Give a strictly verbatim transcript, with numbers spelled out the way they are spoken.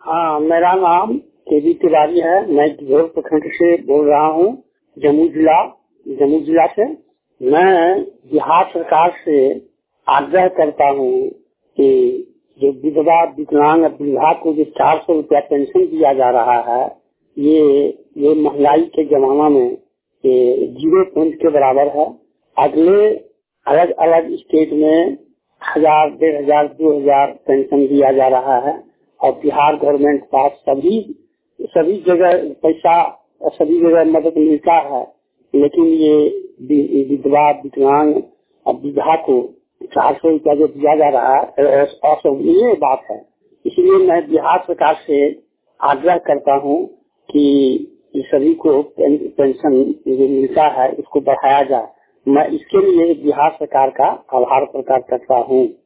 हाँ, मेरा नाम के वी तिवारी है। मैं घोर प्रखंड से बोल रहा हूँ, जम्मू जिला जम्मू जिला से। मैं बिहार सरकार से आग्रह करता हूँ कि जो विधवा विकलांग वृद्धा को जो चार सौ रुपया पेंशन दिया जा रहा है, ये ये महंगाई के जमाना में ये जीरो पॉइंट के बराबर है। अगले अलग अलग स्टेट में हजार डेढ़ हजार दो हजार पेंशन दिया जा रहा है और बिहार गवर्नमेंट पास सभी सभी जगह पैसा सभी जगह मदद मिलता है, लेकिन ये विधवा विकलांग और विधवा को चार सौ रुपया जो दिया जा रहा है असंभवनीय बात है। इसलिए मैं बिहार सरकार से आग्रह करता हूँ कि सभी को पेंशन जो मिलता है उसको बढ़ाया जाए। मैं इसके लिए बिहार सरकार का आभार प्रकट करता हूँ।